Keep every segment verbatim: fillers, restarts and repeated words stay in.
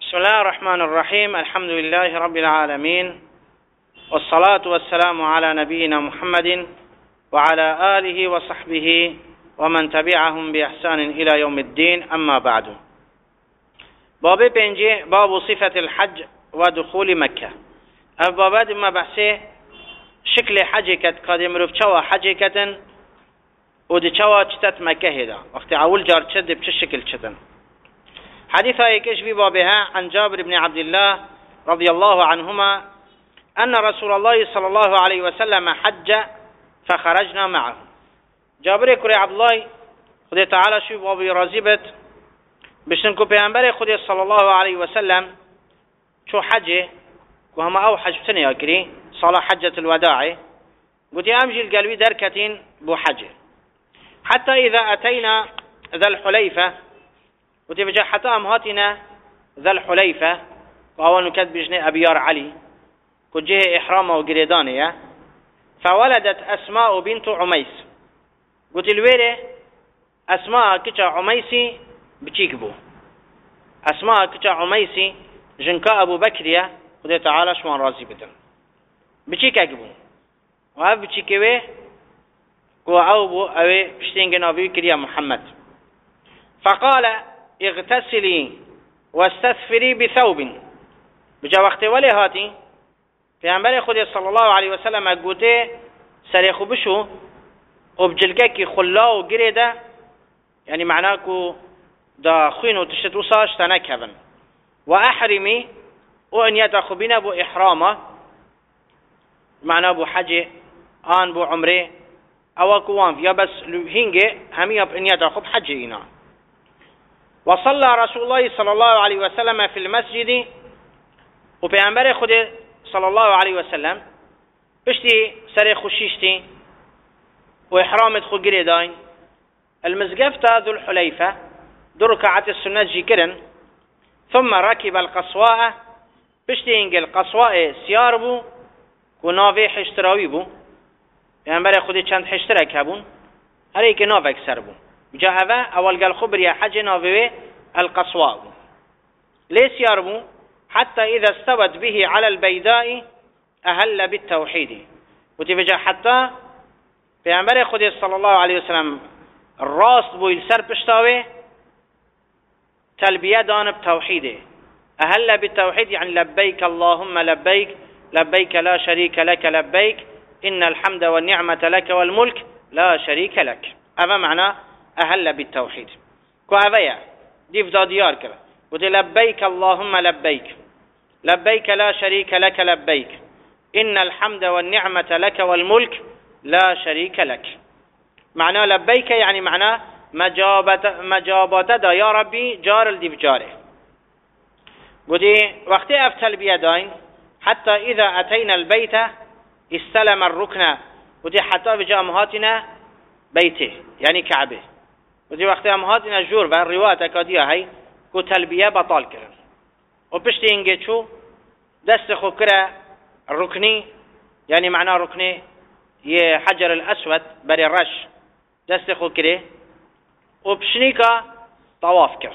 بسم الله الرحمن الرحيم. الحمد لله رب العالمين، والصلاة والسلام على نبينا محمد وعلى آله وصحبه ومن تبعهم بإحسان إلى يوم الدين. أما بعد. باب بنجي باب صفة الحج ودخول مكة. أبابات ما بحثي شكل حج كت قادم رفشوا حج كتن ودشوا شتت مكة هذا وقت أول جار شد بشكل شتن. حديث هيكش في بابها عن جابر بن عبد الله رضي الله عنهما أن رسول الله صلى الله عليه وسلم حج فخرجنا معه. جابر كري عبد الله خدي تعالى شو بابي رازبت بشنكو بيعنبر خدي صلى الله عليه وسلم شو حجه وهم أو حجتين يكري صلاة حجة الوداع قلت أمجي القلبي دركتين بو حجه حتى إذا أتينا ذا الحليفة وتبجى حتى أمهاتنا ذا الحليفة وهو نكتب بجنة أبيار علي كجه إحرامه وقريدانية فولدت أسماء بنت عميس. قلت الويرة أسماء كتا عميسي بتيكبو أسماء كتا عميسي جنكا أبو بكرية خذ تعالى شوان رازي بدن بتيك أجبو وهذا بتيكوه وأوبو أوي بشتين نبي كريا محمد. فقال اغتسلي واستثفري بثوب بجا وقت ولي هاتي في عمبر خود صلى الله عليه وسلم قوته سريخو بشو وبجلقاكي خلاو قريدا يعني معناكو دا خوينو تشتوصاش تنكبن وأحرمي وأن يتأخو بنا بو إحرامه معناه بو حج آن بو عمره أو كوان فيها بس هنجي هميها بأن يتأخو بحج إنا. وصلى رسول الله صلى الله عليه وسلم في المسجد وبيعنبر خده صلى الله عليه وسلم بشتي سري خشيشتي وإحرامت خو قريدين المزقفتة ذو الحليفة دو ركعة السنة جيكرن ثم ركب القصواء بشتي انجل قصواء سياربو ونافي حشتراوي بو بيعنبر خده چند حشترك هبون هريك نافك سربو جاء أول قال خبر يا حج نافي القصواء ليس يربو حتى إذا استوت به على البيداء أهل بالتوحيد. وتبجى حتى في عمر خدي صلى الله عليه وسلم الراس بو يلسر بشتاوي تلبية دان بتوحيده أهل بالتوحيد يعني لبيك اللهم لبيك لبيك لا شريك لك لبيك إن الحمد والنعمة لك والملك لا شريك لك. هذا معناه أهل بالتوحيد. كوهذا دي فدا ديار كذا ودي لبيك اللهم لبيك لبيك لا شريك لك لبيك إن الحمد والنعمة لك والملك لا شريك لك. معناه لبيك يعني معناه مجابت مجابت دا يا ربي جار الدي بجاره. ودي وقت أفتل بيدين حتى إذا أتينا البيت استلم الركن ودي حتى بجاء مهاتنا بيته يعني كعبه. ودي وقت أمهاتنا جور بر رواية كادية هاي كو تلبية بطال كرن وبشتي إنجي شو دست خو كرا الركني يعني معناه ركني يه حجر الأسود بري الرش دست خو كرا وبشنيكا طواف كر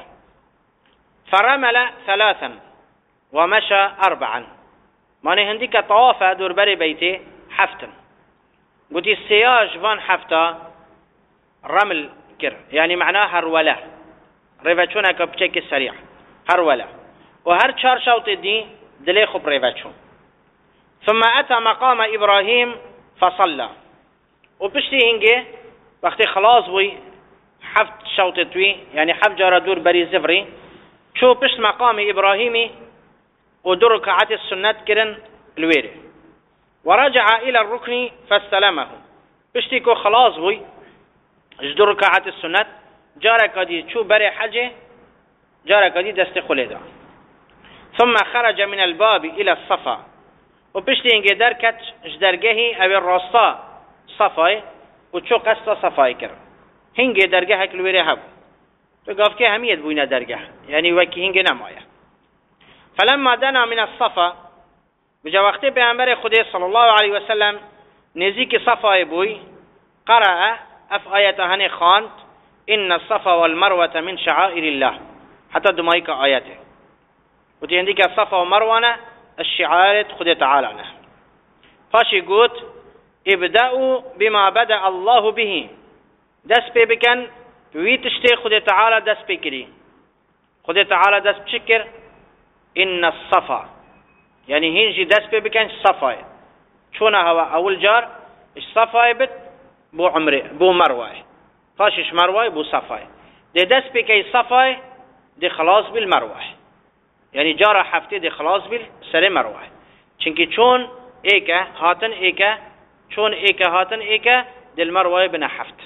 فرمل ثلاثا ومشى أربعا ماني هنديك طواف دور بري بيتي حفتا قلت السياج فان حفتا رمل كر يعني معناه هروله ريفاتشونا كبشيك السريع هروله وهر شار شوط دي دلي خب ريفاتشون. ثم أتى مقام إبراهيم فصلى وبشتي هنجي وقت خلاص وي حفت شوط توي يعني حف جارة دور بري زفري شو بشت مقام إبراهيمي ودور ركعات السنة كرن الويري ورجع إلى الركن فاستلمه بشتي كو خلاص وي جدور ركعات السنة جارة قدي شو بري حجه جارة قدي دست خليدا. ثم خرج من الباب إلى الصفا وبشتي انجي دركت جدرجه أو الرصا صفاي وشو قصة صفاي كر هنجي درجه كلوري هب تقف كه هميت بوينا درجه يعني وكي هنجي نمايا. فلما دنا من الصفا بجا وقت بأمر خدي صلى الله عليه وسلم نزيك صفاي بوي قرأ اف آيات هني خاند إن الصفا والمروة من شعائر الله حتى دمائك آياته وتي عندك الصفا ومروة الشعار خد تعالى عنه. فاشي قوت ابدأوا بما بدأ الله به، دس بي بكن ويتشتي خد تعالى دس بكري، خد تعالى دس بشكر إن الصفا، يعني هنجي دس بي بكن صفا شونا هوا أول جار الصفا بت بو عمري بو مروة، فاشش مروة بو صفا، دي دس بكي صفا دي خلاص بالمروة، يعني جارة حفتي دي خلاص بالسر مروة، چونكي چون ايكا هاتن ايكا چون ايكا هاتن ايكا دي المروة بنا حفت.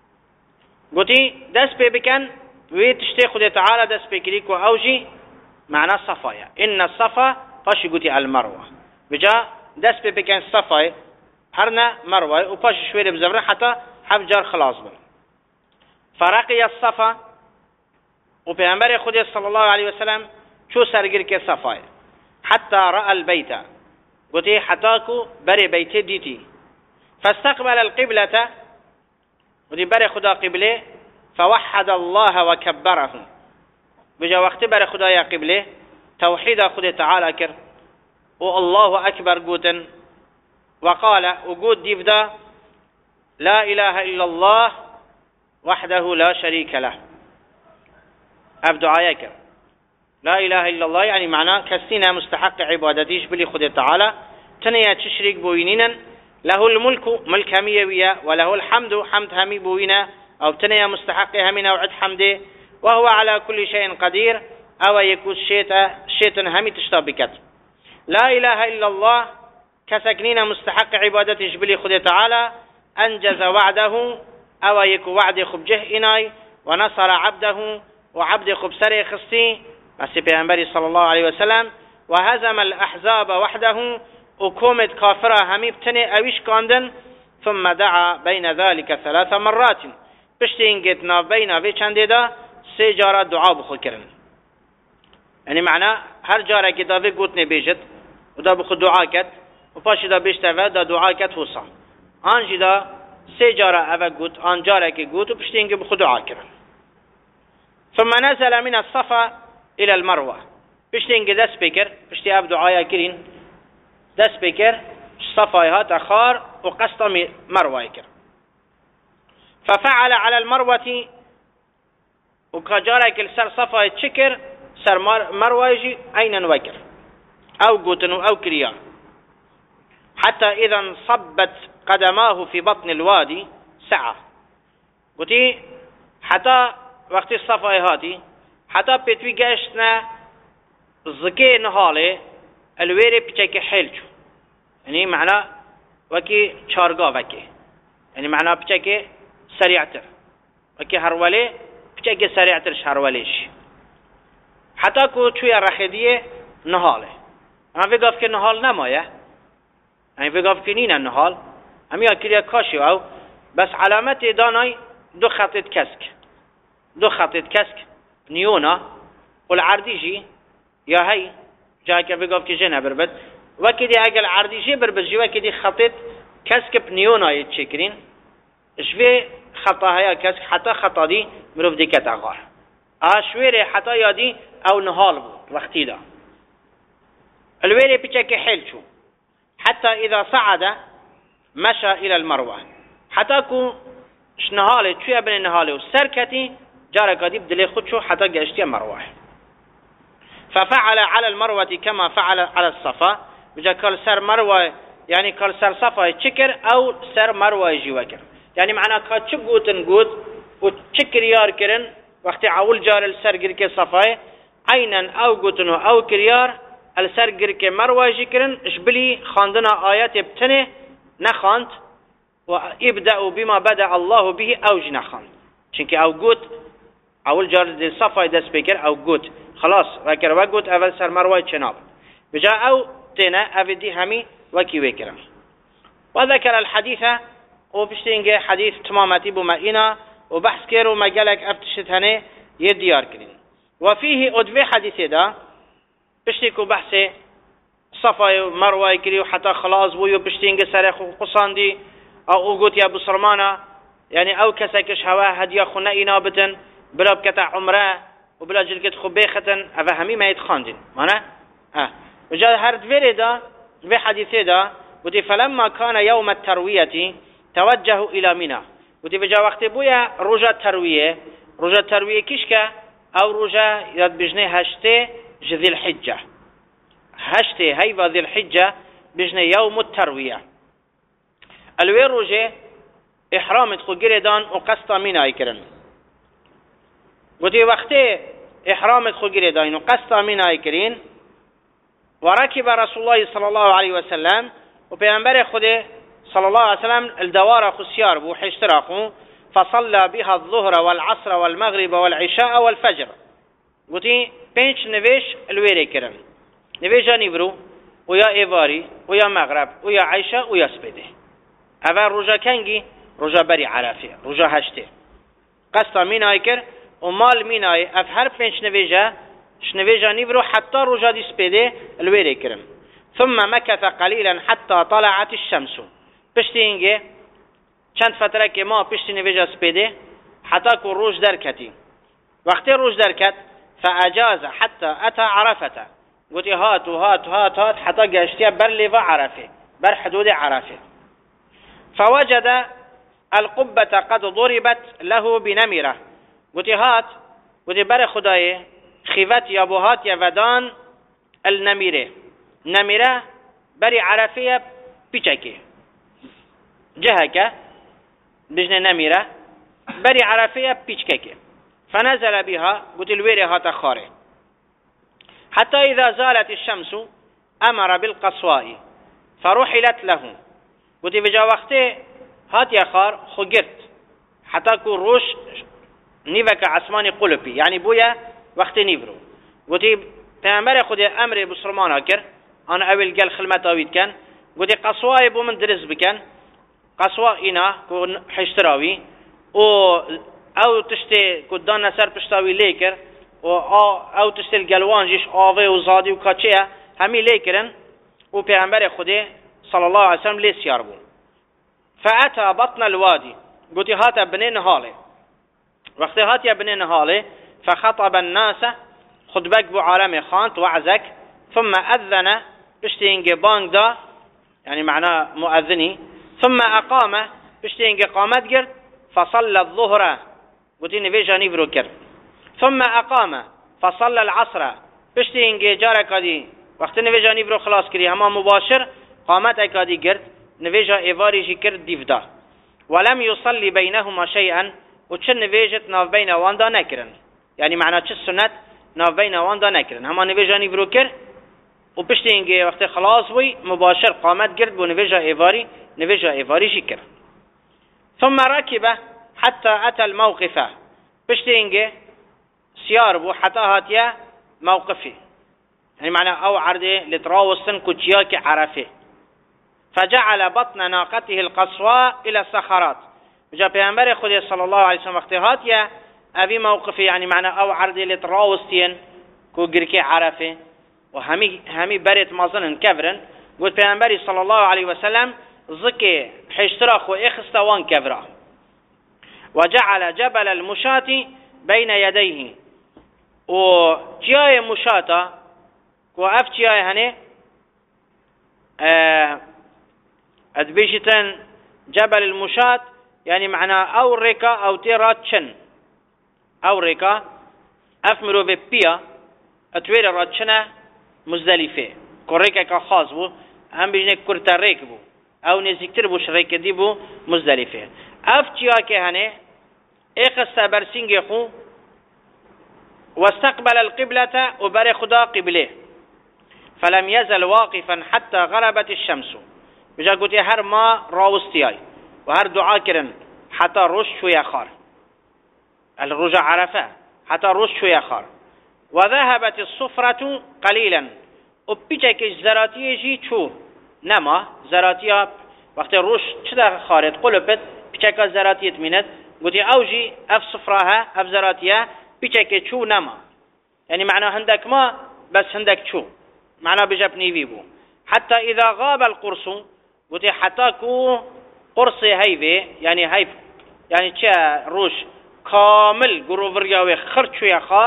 قلتي دس بي بكن ويتشتي خد تعالى دس بكريكو اوجي معنى صفايا إن الصفا فاشي قلتي المروة بجا دس بي بكن صفاي هرنا مروة وفاش شوية بزبرة حتى حف جار خلاص بل. فرقي الصفا وبيغمبر خدي صلى الله عليه وسلم شو سرقر كي صفاي حتى رأى البيت، قلتي حتاكو بري بيتي ديتي فاستقبل القبلة، ودي بري خدا قبله فوحد الله وكبره، بجا وقت بري خدا يا قبله توحيد خدي تعالى كر والله أكبر قوتن، وقال وقود ديفدا لا إله إلا الله وحده لا شريك له، أبدو آيك لا إله إلا الله يعني معناه كسينا مستحق عبادتيش بلي خدي تعالى تنيا تشريك بوينينا، له الملك ملك هميوية وله الحمد حمد همي بوينا أو تنيا مستحق همينا وعد حمده، وهو على كل شيء قدير أو يكون شيطا شيطا همي تشتابكت. لا إله إلا الله كسكنين مستحق عبادتيش بلي خدي تعالى أنجز وعده أو يكون وعد خبجه إناي ونصر عبده وعبد خبسري خصي بس بيغمبري صلى الله عليه وسلم وهزم الأحزاب وحده وكومت كافرة همي بتني أويش كاندن، ثم دعا بين ذلك ثلاث مرات بشتين قتنا بين في چنده سي جارة دعا بخو كرن، يعني معنى هر جارة كده في قوتني بيجت ودا بخو دعا كت وفاش دا بيشتفى دا دعا كت وصا آنجي دا سي جارة أفا قوت آن جارة كي قوت وبشتين بخو دعا كرن. ثم نزل من الصفا إلى المروة بشتين دس بكر بشتي أب دعايا كرين دس بكر صفايها تخار وقسط مروة كر، ففعل على المروة وكجارك السر صفاي تشكر سر مروة يجي أين وكر أو قوتن أو كريان، حتى إذا انصبت قدماه في بطن الوادي سعى، قلتي حتى وقت الصفاي هاتي حتى بتوي قاشنا زكي نهالي الويري بتشكي حيلشو، يعني معنى وكي شارقا وكي يعني معنى بتشكي سريعتر وكي هرولي بتشكي سريعتر شهروليش، حتى كو شوية رخيدية نهالي اما في قاف كي نهال نمايه، يعني في قاف كي نينا نهال همي اكريا كاشي او بس علامات داناي دو خطة كسك دو خطة كسك نيونا والعرديجي يا هي جاك في قاف كي جنا بربد وكدي اقل عرديجي بربد جي وكدي خطة كسك بنيونا يتشكرين شوي خطا هيا كسك حتى خطا دي مروف دي كتاغار اشويري حتى يادي او نهال وقتي دا الويري بيشكي حيل شو حتى اذا صعد مشى الى المروه حتى كو شنهالي شويه بين النهالي وسركتي جارك دي بدلي خد شو حتى جاشتي مروه، ففعل على المروه كما فعل على الصفا، بجا كل سر مروه يعني كل سر صفا يشكر او سر مروه يجي وكر، يعني معناه كاتش قوتن قوت وتشكر يار كرن وقت عول جار السر جرك صفا عينا او قوتن او كريار السر جرك مروه يجي كرن اشبلي خاندنا ايات بتنه نخاند ويبدأ بما بدأ الله به أو جنخان چونك أو قوت أول جار دي صفا دس بكر أو قوت خلاص وكر وقوت أول سر مروي چناب بجا أو تنا أفدي همي وكي وكرم. وذكر الحديث وبشتينجي حديث تمامتي بمائنا وبحث كيرو مجالك أفتشت هني يديار كرين، وفيه أدوي حديث دا بشتيكو بحثي صفا مروي كري وحتى خلاص بويو بشتينجي سرخ وقصاندي او قلت يا ابو سرمانه يعني او كسكش هوا هديه خنا انابتن برب كتا عمره وبلا جلكت خبيختن أفا همي ما يتخاندين مانا ها وجاء هرد فيري دا في حديثي دا ودي فلما كان يوم التروية توجهوا إلى منى ودي بجا وقت بويا رجا التروية رجا التروية كيشكا أو رجا يد بجني هشتي ذي الحجة هشتي هيفا ذي الحجة بجني يوم التروية الوي رجا إحرام تخو قردان وقسطا منى يكرن ودي وقت إحرام تخو قردان وقسطا منى يكرين وركب رسول الله صلى الله عليه وسلم وبيعنبر خده صلى الله عليه وسلم الدوار خسيار بو حشتراخو فصلى بها الظهر والعصر والمغرب والعشاء والفجر قلتي بينش نويش الويري كرن نويجا نبرو ويا إيفاري ويا مغرب ويا عيشة ويا سبيده أفا رجا كنجي رجا بري عرفه رجا هشته قصة مين آيكر ومال مين آي أفهر بينش نويجا شنويجا نبرو حتى رجا دي سبيده الويري كرن ثم مكث قليلا حتى طلعت الشمس پشتی اینگه چند فتره که ما پشتی نویجا سپیده حتی که روش درکتی وقتی روش درکت فاجاز حتى اتى عرفته قلت هات وهات هات هات حتى گشتیا بر لیوا عرفه بر حدود عرفه فوجد القبة قد ضربت له بنمرة قلت هات قلت بر خدای خیفت یا بوهات یا ودان النميره نميره بري عرفية بيشكي جهك بجن نميره بري عرفية بيشكي فنزل بها قلت الويري هات خاري حتى إذا زالت الشمس أمر بالقصواء فرحلت له قلت بجا وقته هات يا خار خجرت حتى كو روش نيفك عثماني قلبي يعني بويا وقت نيفرو قلت پیامبر خود امر بسرمان کر آن اول گل خلمت آوید کن گویی قصوای بو من درس بکن قصوا اینا کو حشتراوی او او تشتی کو دان سر پشتاوی لیکر او او تشتی الگلوان جیش آوه و زادی و کچه همی لیکرن و پیامبر خود صلی الله علیه وسلم لیسیار بو فأتى بطن الوادي قلت هات ابن نهاله وقت هات ابن نهاله فخطب الناس خطبك بو عالم خانت وعزك ثم أذن بشتينج بانك دا يعني معناه مؤذني ثم أقام بشتينج قامت قرد فصلى الظهر قلت نفيجا نفرو كر ثم أقام فصلى العصر بشتينج جارك دي وقت نفيجا نفرو خلاص كري هما مباشر قامت اكادي قرد نفيجا ايفاريجي كرد ديفدا ولم يصلي بينهما شيئا وچن نفيجت ناف بين واندا نكرن يعني معناه چه سنت ناف بين واندا نكرن هما نفيجا نفرو كر وبشتينج وقت خلاص وي مباشر قامت قرد بو نفيجا ايفاري نفيجا ايفاريجي كر ثم ركب حتى أتى الموقف بشتينج سيار بو حتى هاتيا موقفي يعني معنى أو عرضه لتراوسن كتياك عرفه فجعل بطن ناقته القصواء إلى الصخرات جاء بيامبر خدي صلى الله عليه وسلم وقت هاتيا أبي موقفي يعني معنى أو عرضه لتراوستين كو جركي عرفه وهمي همي بريت مازن كفرن قلت بيامبر صلى الله عليه وسلم زكي حشتراخ وإخستوان كفرا وجعل جبل المشاة بين يديه وجاي مشاة وأف جاي هني أه أدبيشتن جبل المشاة يعني معناه أو ريكا أو تيراتشن أو ريكا أفمرو ببيا أتوير راتشنا مزدلفة كوريكا كخاص بو هم بيجنك كرتا ريك بو أو نزيكتر بوش ريك دي بو مزدلفة أف جاي كهني اخست برسنگ خو واستقبل القبلة وبر خدا قبله فلم يزل واقفا حتى غربت الشمس بجا قلت هر ما راوستياي وهر دعا كرن حتى رش شوية خار الرجع عرفه حتى رش شوية خار وذهبت الصفرة قليلا وبيجك الزراتية جي شو نما زراتية وقت رش چدا خارت قلبت بيجك الزراتية منت قلت اوجي اف صفراها اف زراتيا بيشك شو نما يعني معنى هندك ما بس هندك شو معنى بجاب نيفي بو حتى اذا غاب القرص قلت حتى كو قرصي هيفي يعني هيف يعني تشا روش كامل قروفرياوي خرج شوية خار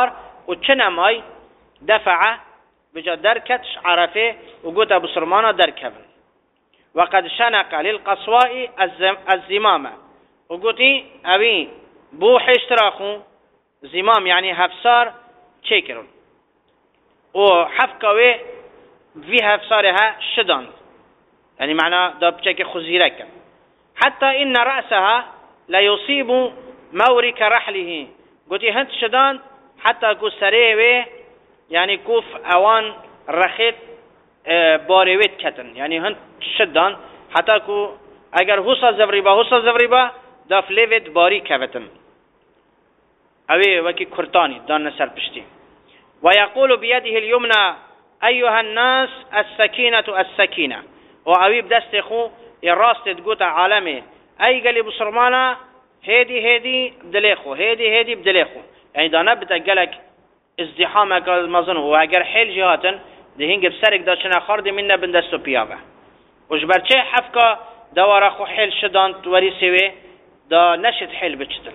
وچنماي دفع بجا دركتش عرفه وقلت أبو سرمانا دركبن وقد شنق للقصواء الزمامة وقلت أبي بو حشتراخو زمام يعني هفسار چكرون وحفقوه في هفسارها شدان يعني معنى دا بچك خزيرك حتى إن رأسها لا يصيب مورك رحله قلت هنت شدان حتى كو سريوه يعني كوف اوان رخيت باريوت كتن يعني هنت شدان حتى كو اگر حوصا زبريبا حوصا زبريبا دا فليوت باري كفتن اوه وكي كرتاني دان نسر پشتي ويقول بيده اليمنى أيها الناس السكينة السكينة وأوي بدست خو الراست تقوت عالمي أي قال بصرمانا هيدي هيدي بدليخو هيدي هيدي بدليخو يعني دا نبتا قالك ازدحامك المظن وأجر حيل جهاتن دهينج بسرق دا شنا خارد منا بندستو بيابه وجبر چه حفكا دوار خو حيل شدان توري سوي دا نشد حيل بچتن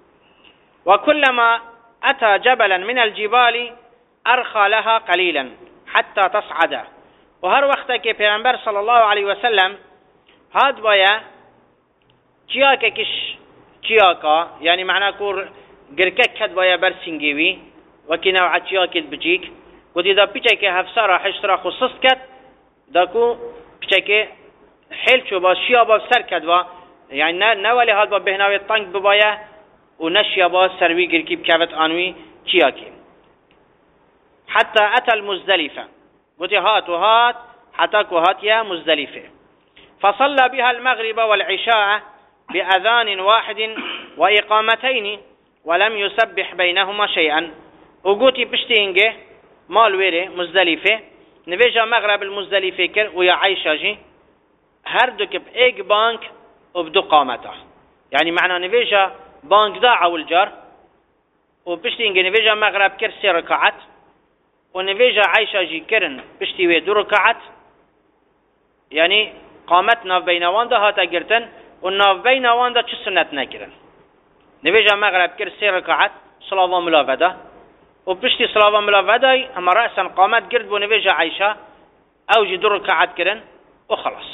وكلما أتى جبلا من الجبال أرخى لها قليلا حتى تصعد وهر وقت كي پیغمبر صلى الله عليه وسلم هاد بايا چياكا كش چياكا يعني معناه كور گركك كد بايا برسنگيوي وكي نوع چياكت بجيك ودي دا بيچك هفسارا حشترا خصص كد داكو بيچك حيل چو با شيا با سر كد با يعني نوالي هاد با بهناوي طنق ببايا ونشيا با سروي گركي بكافت آنوي چياكي حتى أتى المزدلفة قلت هات وهات حتى كهات يا مزدلفة فصلى بها المغرب والعشاء بأذان واحد وإقامتين ولم يسبح بينهما شيئا وقلت بشتينجه مال ويري مزدلفة نبيجا مغرب المزدلفة كر ويا عيشة جي هردك بإيق بانك وبدو قامته يعني معنى نبيجا بانك داعا والجار وبشتينجه نبيجا مغرب كر سي ركعت ونفيجا عيشة جي كرن بشتي دو ركعت يعني قامتنا بين واندا هاتا قرتن وناف بين واندا چه سنت نكرن نفيجا مغرب كر سي ركعت صلاة ملافدا وبشتي صلاة ملافدا اما رأسا قامت قرد ونفيجا عيشة او جي دو ركعت كرن وخلاص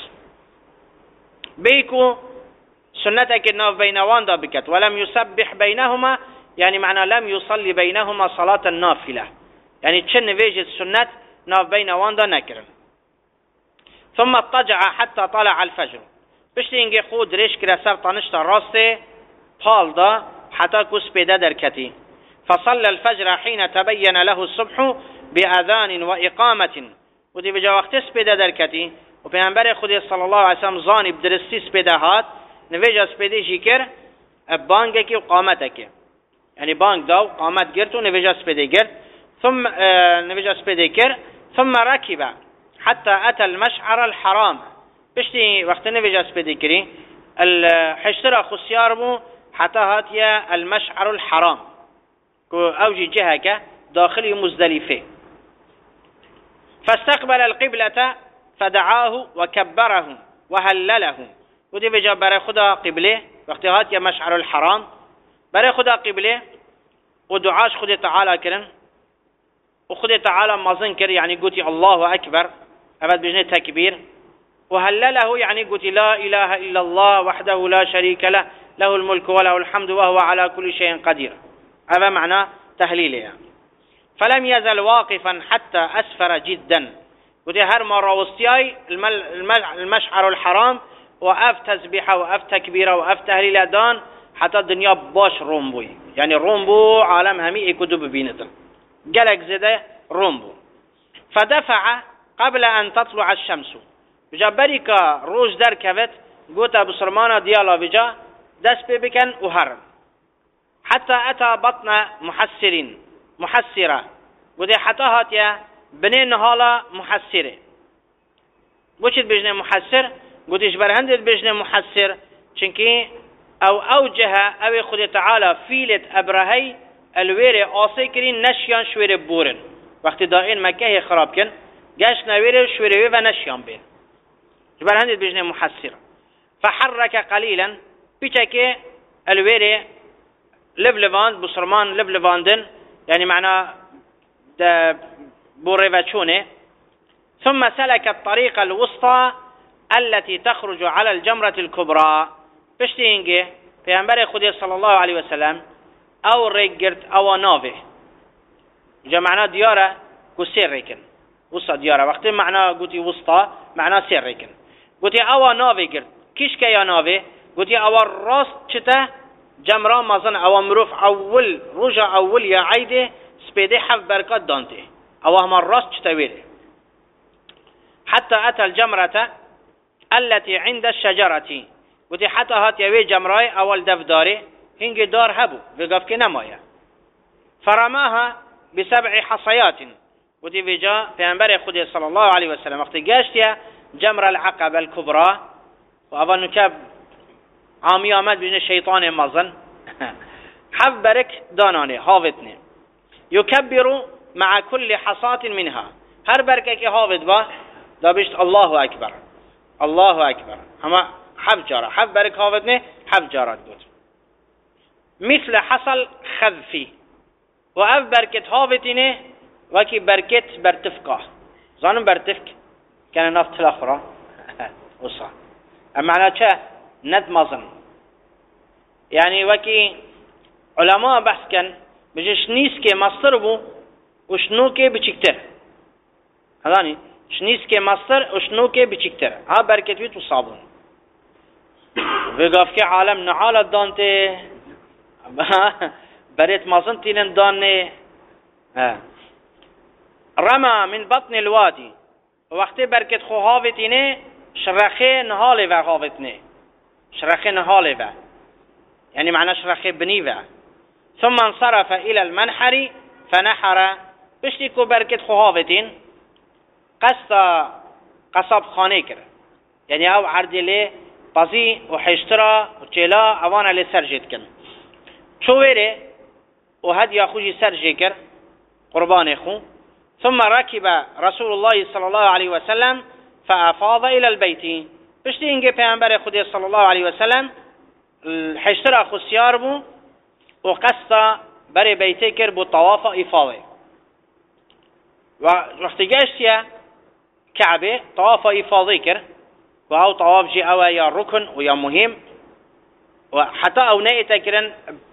بيكو سنتك ناف بين واندا بكت ولم يسبح بينهما يعني معنى لم يصلي بينهما صلاة النافلة يعني تشن فيجة السنة ناف بين واندا نكرن ثم اضطجع حتى طلع الفجر بشتي انجي خود ريش كرا سر طنشتا راسته طال دا حتى كس بيدا دركتي فصلى الفجر حين تبين له الصبح بأذان وإقامة ودي بجا وقت سبيدا دركتي وبينبري خودي صلى الله عليه وسلم زاني بدرسي سبيدا هات نفيجا سبيدي جيكر بانجك وقامتك يعني بانك داو قامت قرتو نفيجا سبيدي قرت ثم آه نبيجا سبيديكر ثم ركب حتى أتى المشعر الحرام بشتي وقت نبيجا سبيديكري الحشترا خسيارمو حتى هاتيا المشعر الحرام أوجي جهك داخل مزدلفة فاستقبل القبلة فدعاه وكبره وهلله ودي بجا بري خدا قبله وقت هاتيا مشعر الحرام بري خدا قبله ودعاش خدا تعالى كرن وخذ تعالى مازن كر يعني قلت الله أكبر أبد بجنة تكبير وهلله يعني قلت لا إله إلا الله وحده لا شريك له له الملك وله الحمد وهو على كل شيء قدير هذا معنى تهليله فلم يزل واقفا حتى أسفر جدا قلت هر مرة وستياي المشعر الحرام وأف تسبيحه وأف تكبيره وأف تهليله دان حتى الدنيا باش رومبوي يعني رومبو عالم همي كدب بينتن قالك زده رومبو فدفع قبل أن تطلع الشمس بجا بريكا روج در كفت قوتا بسرمانا ديالا بجا دس ببكن وهرم حتى أتى بطن محسرين محسرة ودي حتى هاتيا بنين نهالا محسرة وشد بجنة محسر قديش برهندت بجنة محسر چنكي أو أوجه أو خد تعالى فيلة أبرهي الويري آسي كرين نشيان شوير بورن وقت دائن مكه خراب كن قاش نوير شوير و نشيان بين جبر هندت بجنة محسرة فحرك قليلا بيشك الويري لبلفاند بصرمان لبلفاندن يعني معناه بوريفاتشونه. ثم سلك الطريق الوسطى التي تخرج على الجمرة الكبرى. بشتينجي پیامبر خدا صلی الله علیه و سلم او رگرت او ناوه جمعنا دیاره کو سر ریکن وسط دیاره وقتی معنا گوتی وسطا معنا سر ریکن گوتی او ناوه گرت کیش که یا ناوه گوتی او راست چته جمرا مازن او مروف اول رجع اول یا عیده سپیده حف برکات دانته او هم راست چته ویره حتى اتى الجمرة التي عند الشجرة گوتی حتی هات یوی جمرای اول دفداره هنگ دار هبو وقف که نمایه فرماها بسبع حصيات گوتی ویجا پیامبر خدا صلی الله علیه و سلم وقتی گشتیه جمر العقبه الكبرى و اول نکب عامی آمد بجن شیطان مزن حف برک دانانه هاوتنه یکبر مع كل حصات منها هر برکه که هاوت با دا بشت الله اکبر الله اکبر اما حف جارة حف برك هافتنه حف جارات بود مثل حصل خذفي وأف بركت هافتنه وكي بركت برتفقه زانم برتفك كان نفط الأخرى وصح أما معنى چه ند مظن يعني وكي علماء بحث كان بجي شنيس كي مصر بو وشنو كي بچكتر هذاني شنيس كي مصر وشنو كي بچكتر ها بركت بيت وصابون وقف که عالم نعالت دانته بريت مازن تينن دانه رمى من بطن الوادي وقتی برکت خو هاوتینه شرخه نهاله و هاوتنه شرخه نهاله و يعني معنى شرخه بني و ثم انصرف الى المنحر فنحر بشتی کو برکت خو هاوتین قصد قصاب خانه کرد يعني او عردله بازی و حشترا و چلا اوان علی سر جید کن چویره و هدی خوشی سر جید کر قربان خو ثم ركب رسول الله صلى الله عليه وسلم فأفاض إلى البيت بشتی اینگه پیامبر خدا صلی الله علیه و سلم حشترا خسیار بو و قصد بر بیته کر بو طواف افاضه و وقتی گشتیه کعبه طواف افاضه کر و او طواف جي او يا ركن ويا مهم وحتى او نئتا كرن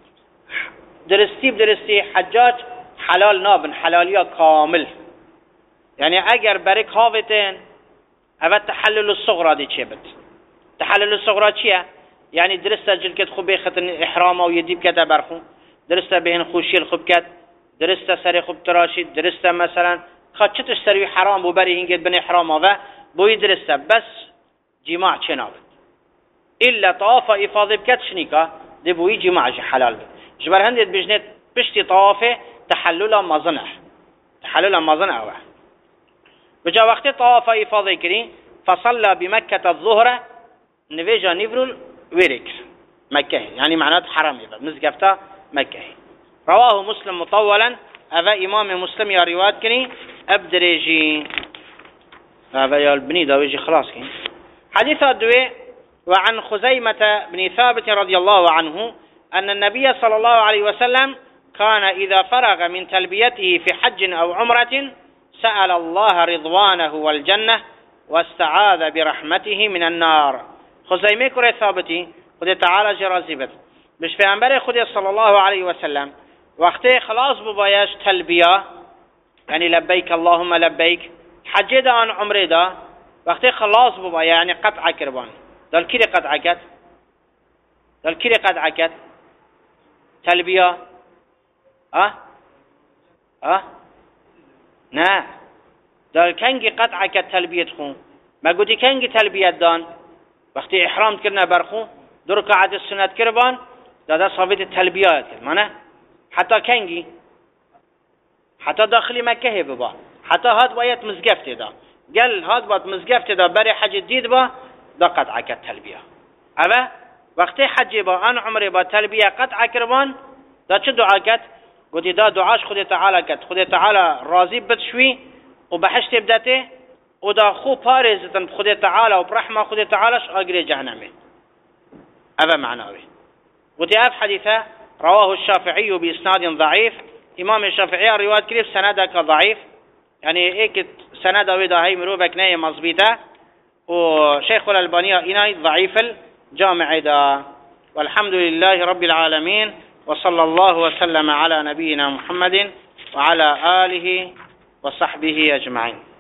درستي بدرستي حجاج حلال نابن حلاليا كامل يعني اگر برك هافتين او تحلل الصغرى دي چه بد تحلل الصغرى چيه يعني درستا جلكت خو بيختن احرامه ويديب كده برخو درستا بهن خوشيل خوب كد درستا سري خوب تراشيد درستا مثلا خدشتش سري حرام بو بري هنگت بن احرامه و بو يدرستا بس جماع چناوت إلا طواف إفاضة بكت شنيكا دبوي جماع حلال بد جبر هندت بجنت بشتي طوافه تحلل مظنه تحلل مظنه اوه بجا وقت طواف إفاضة كري فصلى بمكة الظهر نفيجا نفرل ويرك مكة يعني معنات حرام مزقفتا مكة رواه مسلم مطولا أفا إمام مسلم يا روايات كري أبدريجي أفا يا البني داويجي خلاص كري حديث الدوي وعن خزيمة بن ثابت رضي الله عنه أن النبي صلى الله عليه وسلم كان إذا فرغ من تلبيته في حج أو عمرة سأل الله رضوانه والجنة واستعاذ برحمته من النار. خزيمة كرة ثابتي خد تعالى جرازبت مش في أنبار خد صلى الله عليه وسلم وقته خلاص ببايش تلبية يعني لبيك اللهم لبيك حج دا عن عمره دا وقته خلاص ببايا يعني قطع كربان دل كيري قطع كت دل كيري قطع كت تلبية اه اه نه دل كنجي قطع كت تلبية خون ما قلتي كنجي تلبية دان وقتی احرام کرنا برخو دو رکعت سنت کربان دادا صافیت تلبیات کرد مانه حتی کنگی حتی داخلی مکه ببا حتی هاد باید مزگفت دا گل هاد باید مزگفت دا برای حج دید با دا قطع کد تلبیه اوه وقتی حج با ان عمره با تلبیه قطع کربان دا چه دعا کد گوتی دا دعاش خود تعالی کد خود تعالی راضی بدشوی و بحشت بدته و دا خو پارزتن خود تعالی و برحمه خود تعالیش آگری جهنمه هذا معناه وتي أف حديثة رواه الشافعي بإسناد ضعيف امام الشافعي روایت کرد سند که ضعیف، یعنی یک سند ویدا هی مروبک نه مضبوطه، و شیخ الالبانی اینا ضعیف الجامع دا. والحمد لله رب العالمين، وصلى الله وسلم على نبينا محمد وعلى آله وصحبه أجمعين.